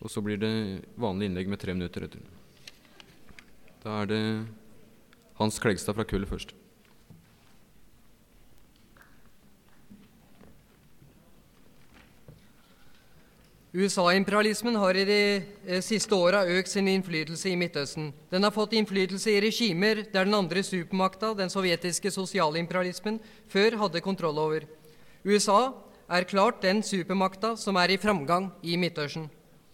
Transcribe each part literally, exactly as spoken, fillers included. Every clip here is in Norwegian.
og så blir det vanlig innlegg med tre minutter etter. Da er det Hans Klegstad fra Kullet først. U S A-imperialismen har i de eh, siste åra økt sin innflytelse i Midtøsten. Den har fått innflytelse i regimer der den andre supermakta, den sovjetiske sosialimperialismen, før hadde kontroll over. U S A er klart den supermakta som er i framgang i Midtøsten.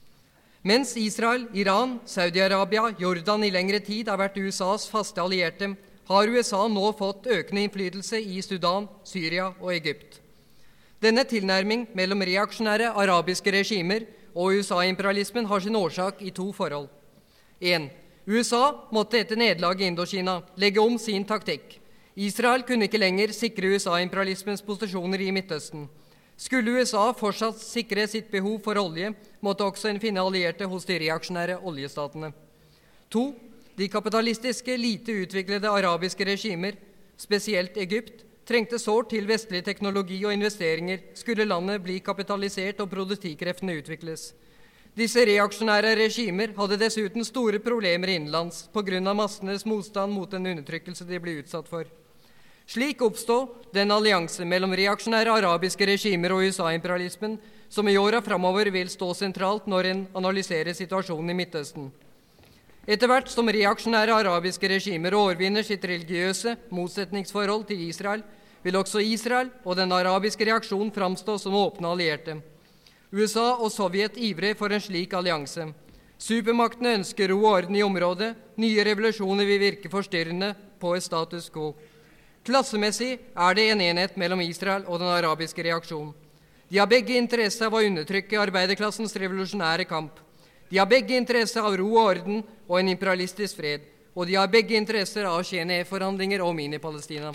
Mens Israel, Iran, Saudi-Arabia, Jordan i lengre tid har vært U S As faste allierte, har U S A nå fått økende innflytelse i Sudan, Syria og Egypt. Denne tilnærming mellom reaksjonære arabiske regimer og U S A-imperialismen har sin årsak i to forhold. en. U S A måtte etter nederlaget i Indokina legge om sin taktikk. Israel kunne ikke lenger sikre U S A-imperialismens posisjoner i Midtøsten. Skulle U S A fortsatt sikre sitt behov for olje, måtte også en finne allierte hos de reaksjonære oljestatene. to. De kapitalistiske, lite utviklede arabiske regimer, spesielt Egypt, trengte sårt til vestlig teknologi og investeringer, skulle landet bli kapitalisert og produktivkreftene utvikles. Disse reaksjonære regimer hadde dessuten store problemer innenlands på grunn av massenes motstand mot den undertrykkelse de ble utsatt for. Slik oppstod den allianse mellom reaksjonære arabiske regimer og U S A-imperialismen, som i åra framover vil stå sentralt når en analyserer situasjonen i Midtøsten. Etter hvert som reaksjonære arabiske regimer overvinner sitt religiøse motsetningsforhold til Israel, vil også Israel og den arabiske reaksjon framstå som åpne allierte. U S A og Sovjet ivrer for en slik allianse. Supermaktene ønsker ro og orden i området, nye revolusjoner vil virke forstyrrende på et status quo. Klassemessig er det en enhet mellom Israel og den arabiske reaksjon. De har begge interesse av å undertrykke arbeiderklassens revolusjonære kamp. De har begge interesse av ro og orden og en imperialistisk fred, og de har begge interesser av Genève-forhandlinger og Mini-Palestina.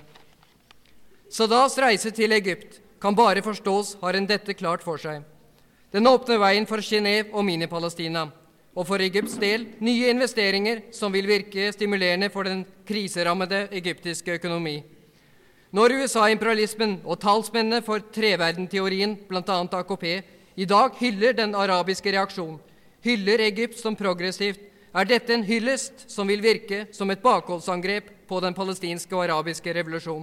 Sadats reise til Egypt kan bare forstås har en dette klart for seg. Den åpner veien for Genève og Mini-Palestina, og for Egypts del nye investeringer som vil virke stimulerende for den kriserammede egyptiske økonomi. Når U S A-imperialismen og talsmennene for treverdenteorien, blant annet A K P, i dag hyller den arabiske reaksjon, hyller Egypt som progressivt, er dette en hyllest som vil virke som et bakholdsangrep på den palestinske og arabiske revolusjon.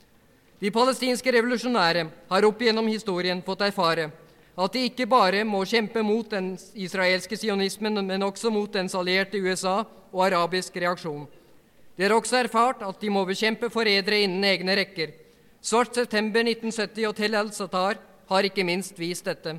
De palestinske revolusjonære har opp gjennom historien fått erfare at de ikke bare må kjempe mot den israelske sionismen, men også mot dens allierte U S A og arabisk reaksjon. De har også erfart at de må bekjempe forrædere innen egne rekker. Svart september nitten sytti og Tel al-Satar har ikke minst vist dette.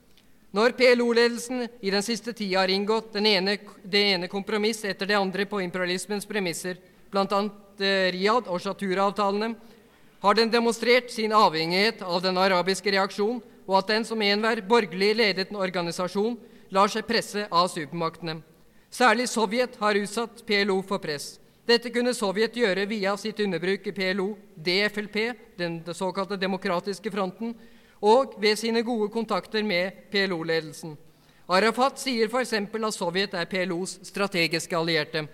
Når P L O-ledelsen i den siste tida har inngått den ene, det ene kompromiss etter det andre på imperialismens premisser, blant annet eh, Riyadh og Shatura-avtalene, har den demonstrert sin avhengighet av den arabiske reaksjon, og at den som enhver borgerlig ledet organisasjon lar seg presse av supermaktene. Særlig Sovjet har utsatt P L O for press. Dette kunne Sovjet gjøre via sitt underbruk i P L O, D F L P, den såkalte demokratiske fronten, og ved sine gode kontakter med P L O-ledelsen. Arafat sier for eksempel at Sovjet er P L Os strategiske allierte.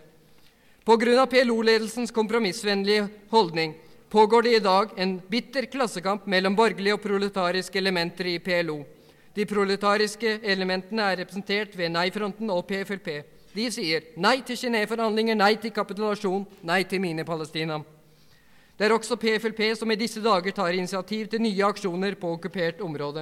På grunn av P L O-ledelsens kompromissvennlige holdning pågår det i dag en bitter klassekamp mellom borgerlige og proletariske elementer i P L O. De proletariske elementene er representert ved Nei-fronten og P F L P. De sier nei til Genève-forhandlinger, nei til kapitulasjon, nei til Mini-Palestina. Det er også P F L P som i disse dager tar initiativ til nye aksjoner på okkupert område.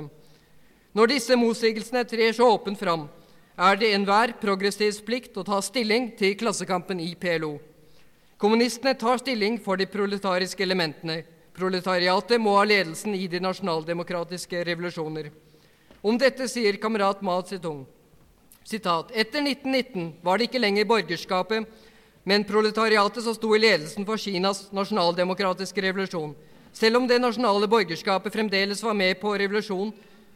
Når disse motsigelsene trer så åpent fram, er det enhver progressiv plikt å ta stilling til klassekampen i P L O. Kommunistene tar stilling for de proletariske elementene. Proletariatet må ha ledelsen i de nasjonaldemokratiske revolusjoner. Om dette sier kamerat Mao Zedong, sitat, etter nitten nitten var det ikke lenger borgerskapet, men proletariatet som sto i ledelsen for Kinas nasjonaldemokratiske revolusjon, selv om det nasjonale borgerskapet fremdeles var med på revolusjon.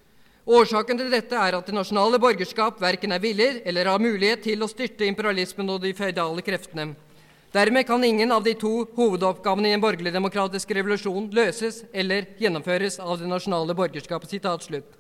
Årsaken til dette er at det nasjonale borgerskap hverken er villig eller har mulighet til å styrte imperialismen og de feudale kreftene. Dermed kan ingen av de to hovedoppgavene i en borgerlig demokratisk revolusjon løses eller gjennomføres av det nasjonale borgerskapet. Sitat slutt.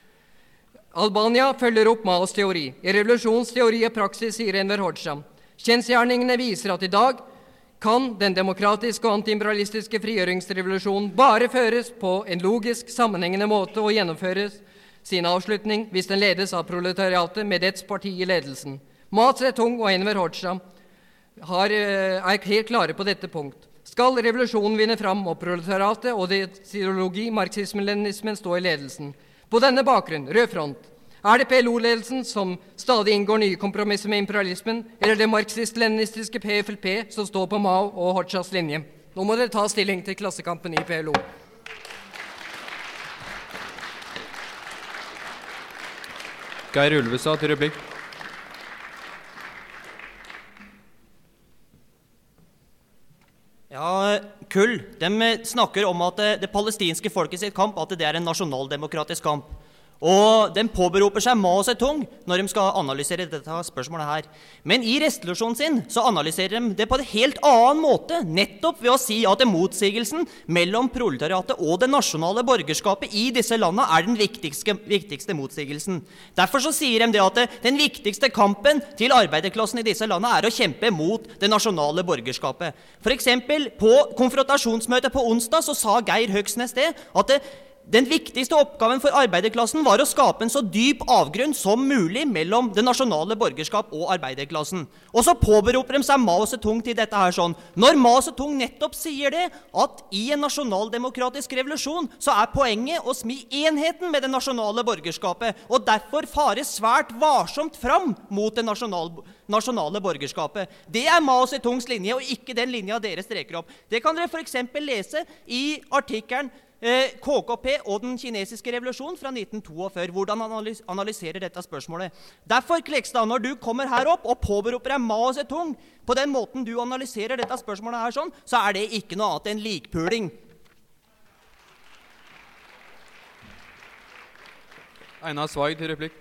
Albania følger opp Maos teori. I revolusjons teori og praksis, sier Enver Hoxha. Kjensgjerningene viser at i dag kan den demokratiske og antiimperialistiske frigjøringsrevolusjonen bare føres på en logisk, sammenhengende måte og gjennomføres sin avslutning hvis den ledes av proletariatet med dets parti i ledelsen. Mao Zedong og Enver Hoxha har, er helt klare på dette punkt. Skal revolusjonen vinne fram, må proletariatet og dets ideologi, marxismen-leninismen, stå i ledelsen. På denne bakgrunn, rød front, er det P L O-ledelsen som stadig inngår nye kompromisser med imperialismen, eller det marxist-leninistiske P F L P som står på Mao og Hoxhas linje? Nå må dere ta stilling til klassekampen i P L O. Geir Ulvestad til replikk. Ja, Kull, de snakker om at det, det palestinske folket sitt kamp, at det er en nasjonaldemokratisk kamp. Og de påberoper seg Mao Zedong når de skal analysere dette spørsmålet her. Men i resolusjonen sin så analyserer de det på en helt annen måte, nettopp ved å si at motsigelsen mellom proletariatet og det nasjonale borgerskapet i disse landene er den viktigste, viktigste motsigelsen. Derfor så sier de det at den viktigste kampen til arbeiderklassen i disse landene er å kjempe mot det nasjonale borgerskapet. For eksempel på konfrontasjonsmøtet på onsdag så sa Geir Høgsnes det at det Den viktigste oppgaven for arbeiderklassen var å skape en så dyp avgrunn som mulig mellom det nasjonale borgerskap og arbeiderklassen. Og så påberoper de seg Mao Zedong til dette her sånn. Når Mao Zedong nettopp sier det, at i en nasjonaldemokratisk revolusjon så er poenget å smi enheten med det nasjonale borgerskapet, og derfor fare svært varsomt fram mot det nasjonale, nasjonale borgerskapet. Det er Mao Zedongs linje, og ikke den linja dere streker opp. Det kan dere for eksempel lese i artikkelen K K P og den kinesiske revolusjonen fra nitten forty-to, hvordan han analys analyserer dette spørsmålet. Derfor, Klekstad, når du kommer her opp og påberoper deg Mao Zedong, på den måten du analyserer dette spørsmålet her sånn, så er det ikke noe annet enn likpuling. Einar Sveig til replikk.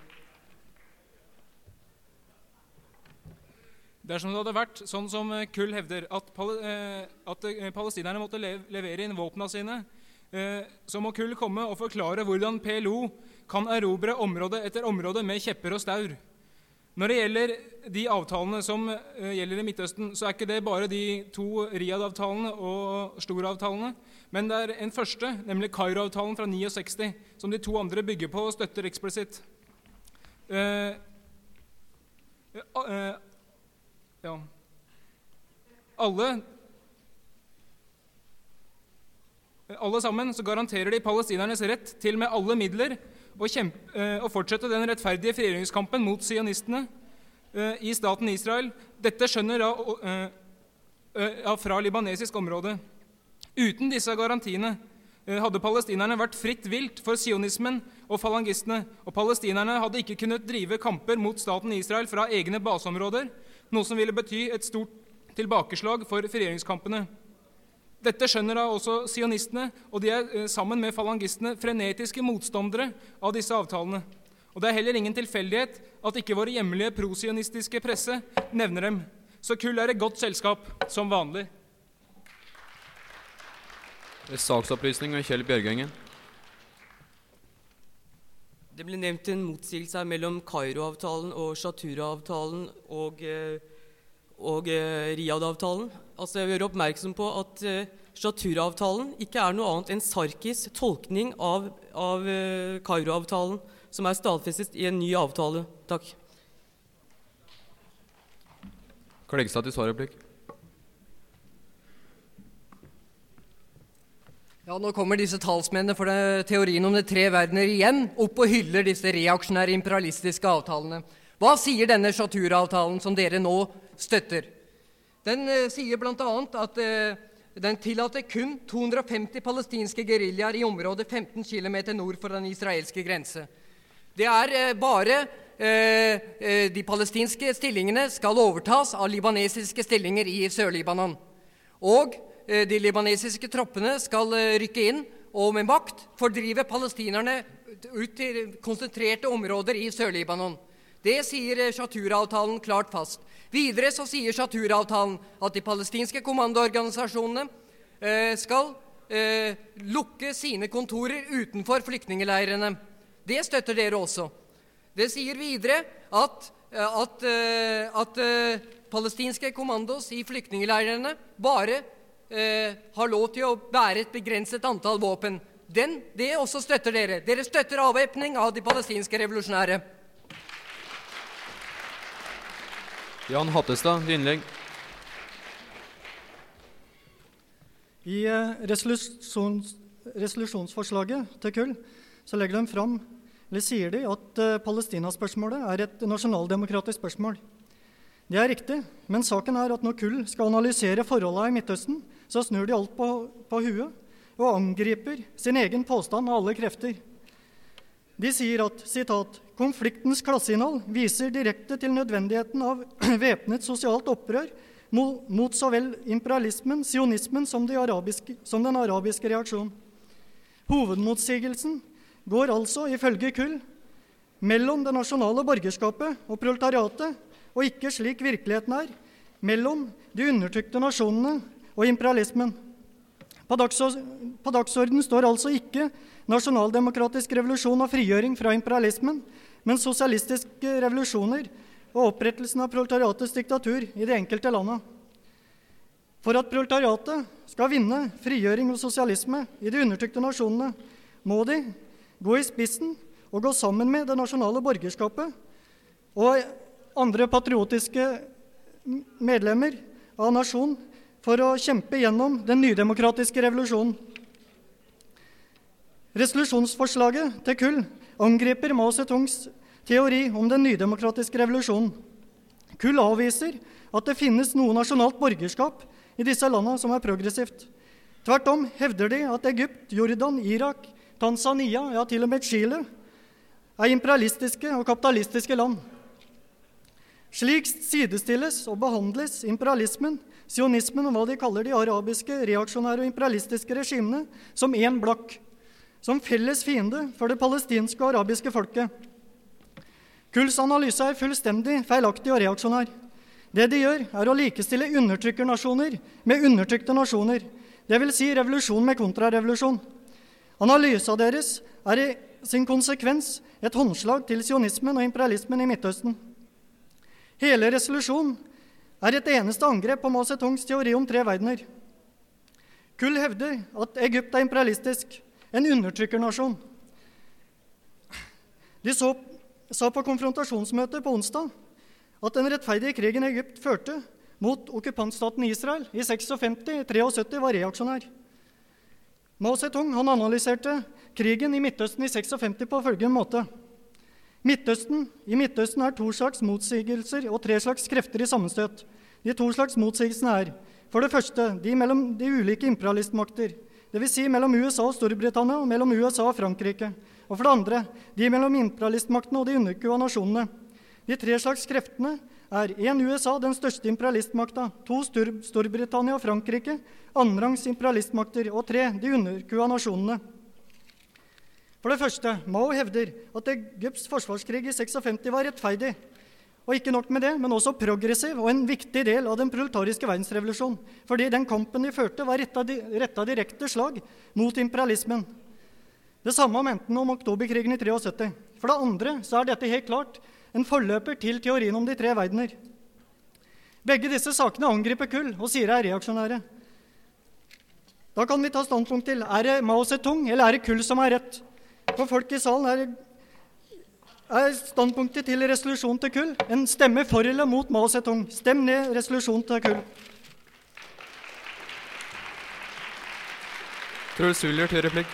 Dersom det hadde vært sånn som Kull hevder, at, pal eh, at eh, palestinerne måtte le levere inn våpnene sine, Eh, så må Kull komme og forklare hvordan P L O kan erobre område etter område med kjepper og staur. Når det gjelder de avtalene som eh, gjelder i Midtøsten, så er ikke det bare de to Riyadh-avtalene og Stor-avtalene, men det er en første, nemlig Kairo-avtalen fra sekstini, som de to andre bygger på og støtter eksplisitt. Eh, eh, ja. Alle Alle sammen så garanterer de palestinernes rett til med alle midler å, kjempe, eh, å fortsette den rettferdige frigjøringskampen mot sionistene eh, i staten Israel. Dette skjønner da, eh, eh, fra libanesisk område. Uten disse garantiene eh, hadde palestinerne vært fritt vilt for sionismen og falangistene, og palestinerne hadde ikke kunnet drive kamper mot staten Israel fra egne baseområder, noe som ville bety et stort tilbakeslag for frigjøringskampene. Dette skjønner da også sionistene, og de er sammen med falangistene frenetiske motstandere av disse avtalene. Og det er heller ingen tilfeldighet at ikke våre hjemlige prosionistiske presse nevner dem. Så Kull er et godt selskap, som vanlig. Saksopplysning med Kjell Bjørgengen. Det ble nevnt en motsigelse mellom Kairo-avtalen og Shatura-avtalen og, og Riyadh-avtalen. Altså jeg vil gjøre oppmerksom på at uh, Shatura-avtalen ikke er noe annet enn Sarkis tolkning av, av uh, Kairo-avtalen, som er stadfestet i en ny avtale. Takk. Klegstad til svarreplikk. Ja, nå kommer disse talsmennene for det, teorien om de tre verdener igjen opp og hyller disse reaksjonære imperialistiske avtalene. Hva sier denne Shatura-avtalen som dere nå støtter? Den eh, sier blant annet at eh, den tillater kun to hundre og femti palestinske guerrillaer i området femten kilometer nord for den israelske grense. Det er eh, bare eh, eh, de palestinske stillingene skal overtas av libanesiske stillinger i Sør-Libanon. Og eh, de libanesiske troppene skal eh, rykke inn og med makt fordrive palestinerne ut til konsentrerte områder i Sør-Libanon. Det sier eh, Shatura-avtalen klart fast. Videre så sier Shatura-avtalen at de palestinske kommandoorganisasjonene eh, skal eh, lukke sine kontorer utenfor flyktningeleirene. Det støtter dere også. Det sier videre at, at, at, at palestinske kommandos i flyktningeleirene bare eh, har lov til å bære et begrenset antall våpen. Den, det også støtter dere. Dere støtter avvæpning av de palestinske revolusjonære. Jan Hattestad, innlegg. I resolusjons, resolusjonsforslaget til Kull så legger de fram, eller sier de, at Palestina-spørsmålet er et nasjonaldemokratisk spørsmål. Det er riktig, men saken er at når Kull skal analysere forholdene i Midtøsten, så snur de alt på, på huet og angriper sin egen påstand av alle krefter. De sier at, sitat, konfliktens klasseinnhold viser direkte til nødvendigheten av væpnet sosialt opprør mot, mot så vel imperialismen, sionismen som, de arabiske, som den arabiske reaksjonen. Hovedmotsigelsen går altså, ifølge Kull, mellom det nasjonale borgerskapet og proletariatet, og ikke slik virkeligheten er, mellom de undertrykte nasjonene og imperialismen. På, dagsor på dagsordenen står altså ikke nasjonaldemokratisk revolusjon og frigjøring fra imperialismen, men sosialistiske revolusjoner og opprettelsen av proletariatets diktatur i det enkelte landet. For at proletariatet skal vinne frigjøring og sosialisme i de undertrykte nasjonene, må de gå i spissen og gå sammen med det nasjonale borgerskapet og andre patriotiske medlemmer av nasjonen for å kjempe gjennom den nydemokratiske revolusjonen. Resolusjonsforslaget til Kull angriper Mao Zedongs teori om den nydemokratiske revolusjonen. Kull avviser at det finnes noe nasjonalt borgerskap i disse landene som er progressivt. Tvert om hevder de at Egypt, Jordan, Irak, Tanzania, ja til og med Chile, er imperialistiske og kapitalistiske land. Slik sidestilles og behandles imperialismen, sionismen og hva de kaller de arabiske, reaksjonære og imperialistiske regimene som en blokk, som felles fiende for det palestinske og arabiske folket. Kulls analyse er fullstendig feilaktig og reaksjonær. Det de gjør er å likestille undertrykkernasjoner med undertrykte nasjoner, det vil si revolusjon med kontrarevolusjon. Analysen deres er i sin konsekvens et håndslag til sionismen og imperialismen i Midtøsten. Hele resolusjonen er et eneste angrep på Mao Zedongs teori om tre verdener. Kull hevder at Egypt er imperialistisk, en undertrykkernasjon. De så, sa på konfrontasjonsmøtet på onsdag at den rettferdige krigen Egypt førte mot okkupantstaten Israel i femtiseks til syttitre var reaksjonær. Mao Zedong han analyserte krigen i Midtøsten i femtiseks på følgende måte. Midtøsten, I Midtøsten er to slags motsigelser og tre slags krefter i sammenstøt. De to slags motsigelsene er, for det første, de mellom de ulike imperialistmakter, det vil si mellom U S A og Storbritannia og mellom U S A og Frankrike. Og for det andre, de mellom imperialistmaktene og de underkua nasjonene. De tre slags kreftene er en U S A, den største imperialistmakta, to Stor Storbritannia og Frankrike, annenrangs imperialistmakter, og tre, de underkua nasjonene. For det første, Mao hevder at Egypts forsvarskrig i femtiseks var rettferdig, og ikke nok med det, men også progressiv og en viktig del av den proletariske verdensrevolusjonen, fordi den kampen de førte var rettet direkte slag mot imperialismen. Det samme mente han om oktoberkrigen i syttitre. For det andre så er dette helt klart en forløper til teorien om de tre verdener. Begge disse sakene angriper Kull og sier er reaksjonære. Da kan vi ta standpunkt til, er det Mao Zedong eller er det Kull som er rett? For folk i salen er, er standpunktet til resolusjon til Kull en stemme for eller mot Mao Zedong. Stem ned resolusjon til Kull. Truls Uljer til replikk.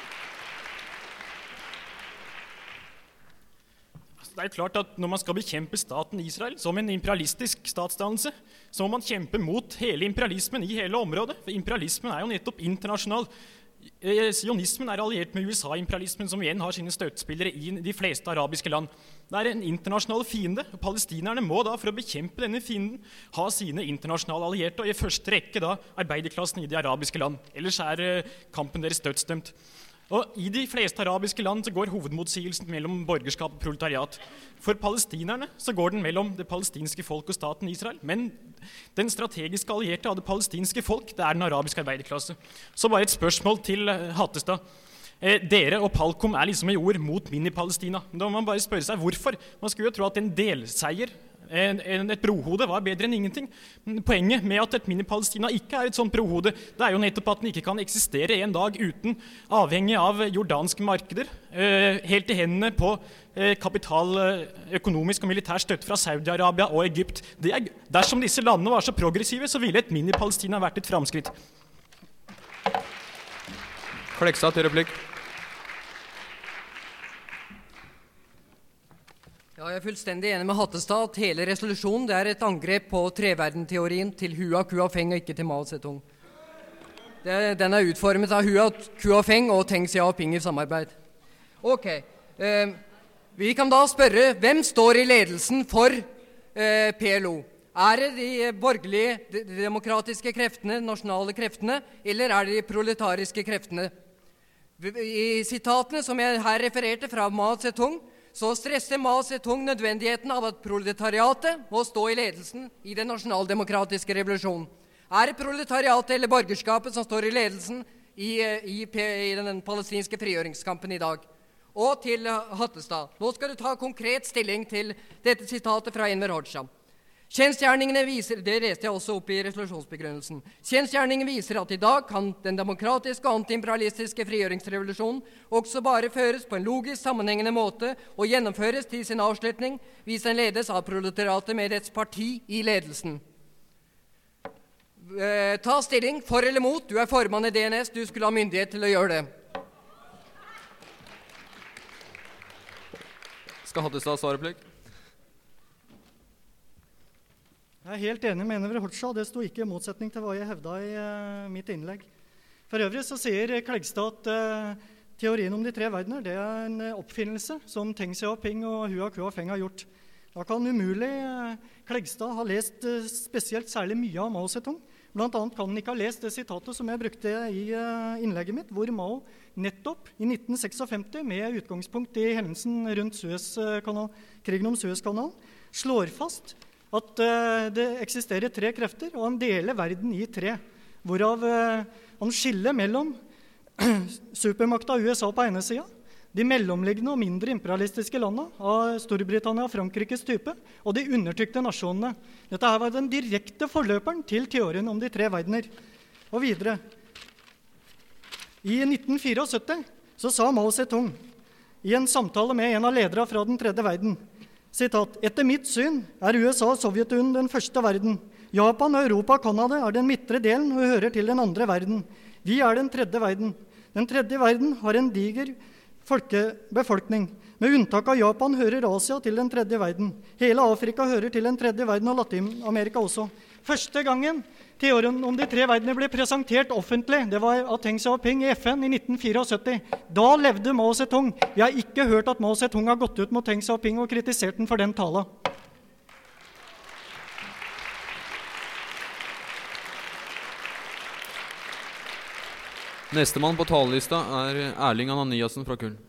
Det er klart at når man skal bekjempe staten Israel som en imperialistisk statsdannelse, så må man kjempe mot hele imperialismen i hele området. For imperialismen er jo nettopp internasjonal. Sionismen er alliert med U S A-imperialismen, som igjen har sine støttespillere i de fleste arabiske land. Det er en internasjonal fiende, og palestinerne må da, for å bekjempe denne fienden, ha sine internasjonale allierte, og i første rekke da arbeiderklassen i de arabiske land. Ellers er kampen deres dødsdømt. Og I de fleste arabiske land så går hovedmotsigelsen mellom borgerskap og proletariat. For palestinerne så går den mellom det palestinske folk og staten Israel, men den strategiske allierte av det palestinske folk, det er den arabiske arbeiderklasse. Så bare et spørsmål til Hattestad. Eh, dere og Palkom er liksom i ord mot mini-Palestina. Da må man bare spørre seg hvorfor. Man skulle jo tro at en delseier en, en, et brohode var bedre enn ingenting. Poenget med at et mini-Palestina ikke er et sånt brohode, det er jo nettopp at den ikke kan eksistere en dag uten, avhengig av jordanske markeder, eh, helt i hendene på eh, kapital, økonomisk og militær støtte fra Saudi-Arabia og Egypt. Det er, dersom disse landene var så progressive, så ville et mini-Palestina vært et framskritt. Klekstad til replikk. Ja, jeg er fullstendig enig med Hattestad at hele resolusjonen det er et angrep på treverdenteorien til Hua Kuafeng og ikke til Mao Zedong. Det, den er utformet av Hua Kuafeng og Teng Xiaoping i samarbeid. Ok, eh, vi kan da spørre, hvem står i ledelsen for eh, P L O? Er det de borgerlige, de demokratiske kreftene, nasjonale kreftene, eller er det de proletariske kreftene? I sitatene som jeg her refererte fra Mao Zedong, så stresser Mao Zedong nødvendigheten av at proletariatet må stå i ledelsen i den nasjonaldemokratiske revolusjonen. Er det proletariatet eller borgerskapet som står i ledelsen i, i, i den palestinske frigjøringskampen i dag? Og til Hattestad, nå skal du ta konkret stilling til dette sitatet fra Enver Hoxha. Kjensgjerningene viser, det leste jeg også opp i resolusjonsbegrunnelsen, kjensgjerningene viser at i dag kan den demokratiske og antiimperialistiske frigjøringsrevolusjonen også bare føres på en logisk sammenhengende måte og gjennomføres til sin avslutning hvis den ledes av proletariatet med dets parti i ledelsen. Eh, ta stilling for eller mot, du er formann i D N S, du skulle ha myndighet til å gjøre det. Skal Hattestad svare replikk? Jeg er helt enig med Enver Hoxha, det sto ikke i motsetning til hva jeg hevdet i uh, mitt innlegg. For øvrig så sier Klegstad at uh, teorien om de tre verdener, det er en uh, oppfinnelse som Teng Xiaoping og Hua Kuafeng har gjort. Da kan umulig uh, Klegstad ha lest uh, spesielt særlig mye av Mao Zedong. Blant annet kan han ikke ha lest det sitatet som jeg brukte i uh, innlegget mitt, hvor Mao nettopp i nitten femtiseks med utgangspunkt i hendelsen rundt Suezkanal, krigen om Suezkanalen, slår fast at uh, det eksisterer tre krefter, og han deler verden i tre, hvorav uh, han skiller mellom supermakta U S A på ene siden, de mellomliggende og mindre imperialistiske landene av Storbritannia og Frankrikes type, og de undertrykte nasjonene. Dette her var den direkte forløperen til teorien om de tre verdener. Og videre. I nitten syttifire så sa Mao Zedong i en samtale med en av ledere fra den tredje verden, sitat, etter mitt syn er U S A og Sovjetunionen den første verden. Japan, Europa og Kanada er den midtre delen og hører til den andre verden. Vi er den tredje verden. Den tredje verden har en diger folkebefolkning. Med unntak av Japan hører Asia til den tredje verden. Hele Afrika hører til den tredje verden og Latin-Amerika også. Første gangen teorien om de tre verdener ble presentert offentlig, det var av Teng Xiaoping i F N i nitten syttifire. Da levde Mao Zedong. Jeg har ikke hørt at Mao Zedong har gått ut mot Teng Xiaoping og kritisert den for den tala. Nestemann på talerlista er Erling Ananiassen fra Kullen.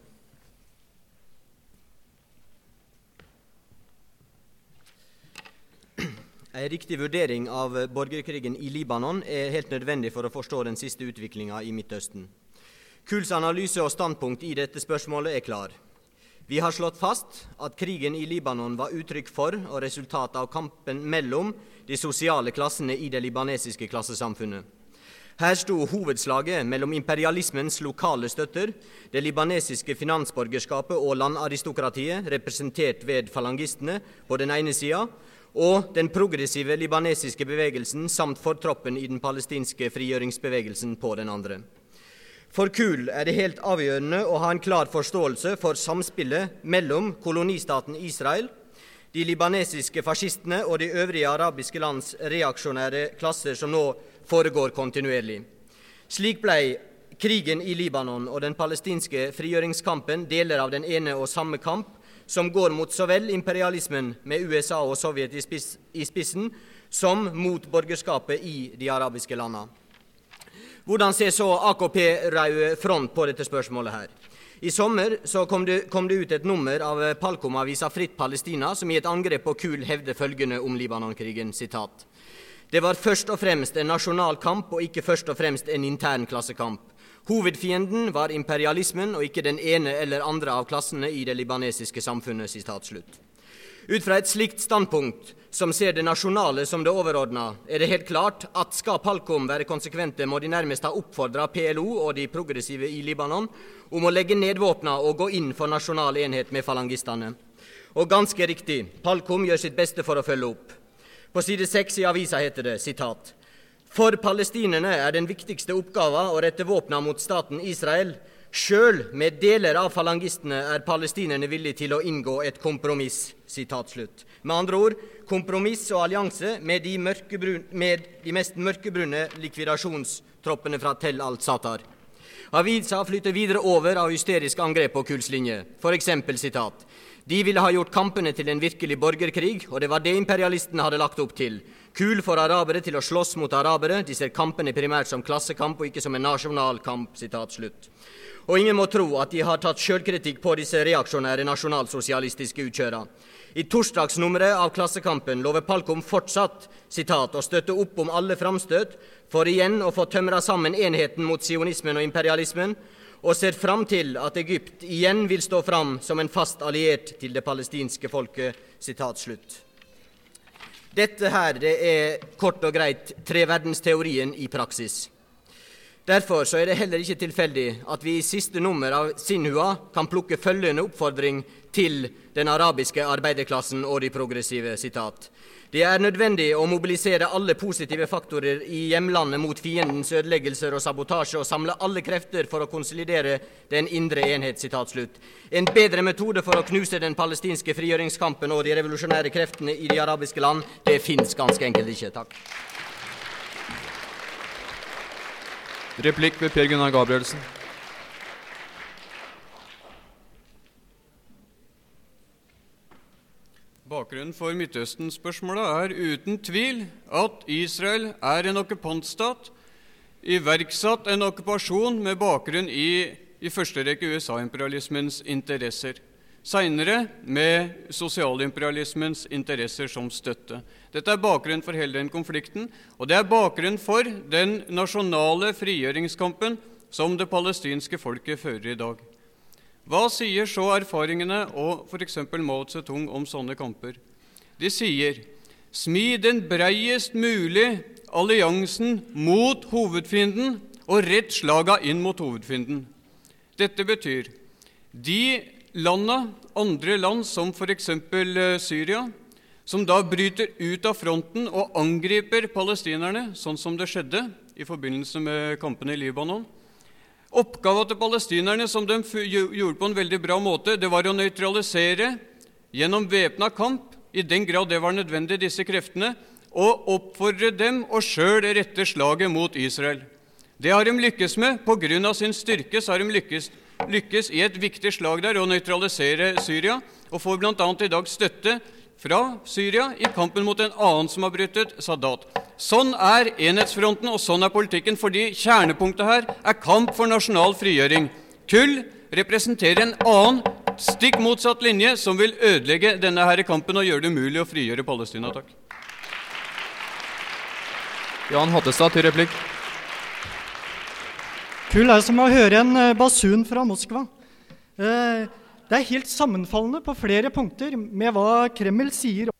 En riktig vurdering av borgerkrigen i Libanon er helt nødvendig for å forstå den siste utviklingen i Midtøsten. Kulls analyse og standpunkt i dette spørsmålet er klar. Vi har slått fast at krigen i Libanon var uttrykk for og resultat av kampen mellom de sosiale klassene i det libanesiske klassesamfunnet. Her sto hovedslaget mellom imperialismens lokale støtter, det libanesiske finansborgerskapet og landaristokratiet, representert ved falangistene på den ene siden, og den progressive libanesiske bevegelsen samt fortroppen i den palestinske frigjøringsbevegelsen på den andre. For Kull er det helt avgjørende å ha en klar forståelse for samspillet mellom kolonistaten Israel, de libanesiske fascistene og de øvrige arabiske lands reaksjonære klasser som nå foregår kontinuerlig. Slik ble krigen i Libanon og den palestinske frigjøringskampen deler av den ene og samme kamp, som går mot så vel imperialismen med U S A og Sovjet i, spiss, i spissen, som mot borgerskapet i de arabiske landene. Hvordan ser så A K P-røde front på dette spørsmålet her? I sommer så kom det, kom det ut et nummer av Palkom-avisa Fritt Palestina, som i et angrep på Kull hevde følgende om Libanonkrigen, sitat. Det var først og fremst en nasjonal kamp, og ikke først og fremst en intern klassekamp. Hovedfienden var imperialismen og ikke den ene eller andre av klassene i det libanesiske samfunnet, sitat slutt. Ut fra et slikt standpunkt, som ser det nasjonale som det overordna, er det helt klart at skal Palkom være konsekvente, må de nærmest ha oppfordret P L O og de progressive i Libanon om å legge ned våpna og gå inn for nasjonal enhet med falangistene. Og ganske riktig, Palkom gjør sitt beste for å følge opp. På side seks i avisa heter det, sitat, «For palestinerne er den viktigste oppgava å rette våpna mot staten Israel. Sjøl med deler av falangistene er palestinerne villige til å inngå et kompromiss.» Sitat slutt. Med andre ord, kompromiss og allianse med de, med de mest mørkebrune likvidasjonstroppene fra Tel al-Satar. Avisa flytter videre over av hysterisk angrep på Kuls linje. For eksempel, sitat, «De ville ha gjort kampene til en virkelig borgerkrig, og det var det imperialistene hadde lagt opp til. Kul for arabere til å slåss mot arabere, de ser kampene primært som klassekamp og ikke som en nasjonal kamp.» Sitat slutt. Og ingen må tro at de har tatt selvkritikk på disse reaksjonære nasjonalsosialistiske utkjøra. I torsdagsnummeret av Klassekampen lover Palkom fortsatt, sitat, å støtte opp om alle framstøt, for igjen å få tømra sammen enheten mot sionismen og imperialismen, og ser fram til at Egypt igjen vil stå fram som en fast alliert til det palestinske folket, sitat slutt. Dette her, det er kort og greit treverdens-teorien i praksis. Derfor så er det heller ikke tilfeldig at vi i siste nummer av Sinhua kan plukke følgende oppfordring til den arabiske arbeiderklassen og de progressive, sitat. Det er nødvendig å mobilisere alle positive faktorer i hjemlandet mot fiendens ødeleggelser og sabotasje og samle alle krefter for å konsolidere den indre enhet, sitat slutt. En bedre metode for å knuse den palestinske frigjøringskampen og de revolusjonære kreftene i de arabiske land, det finnes ganske enkelt ikke. Takk. Replikk ved Per Gunnar Gabrielsen. Bakgrunnen for Midtøsten-spørsmålet er uten tvil at Israel er en okkupantstat, iverksatt en okkupasjon med bakgrunn i, i første rekke U S A-imperialismens interesser. Senere med sosialimperialismens interesser som støtte. Dette er bakgrunnen for hele den konflikten, og det er bakgrunnen for den nasjonale frigjøringskampen som det palestinske folket fører i dag. Hva sier så erfaringene og for eksempel Mao Zedong om sånne kamper? De sier, smid den breiest mulig alliansen mot hovedfienden og rett slaga inn mot hovedfienden. Dette betyr, de landa, andre land som for eksempel Syria, som da bryter ut av fronten og angriper palestinerne, sånn som det skjedde i forbindelse med kampene i Libanon. Oppgaven til palestinerne, som de gjorde på en veldig bra måte, det var å nøytralisere gjennom væpnet kamp, i den grad det var nødvendig disse kreftene, og oppfordre dem å selv rette slaget mot Israel. Det har de lykkes med, på grunn av sin styrke, så har de lykkes, lykkes i et viktig slag der å nøytralisere Syria, og får blant annet i dag støtte fra Syria i kampen mot en annen som har brytet, Sadat. Sånn er enhetsfronten, og sånn er politikken, fordi kjernepunktet her er kamp for nasjonal frigjøring. Kull representerer en annen, stikk motsatt linje, som vil ødelegge denne her kampen og gjøre det mulig å frigjøre Palestina. Takk. Jan Hattestad til replikk. Kull er som å høre en basun fra Moskva. Det er helt sammenfallende på flere punkter med hva Kreml sier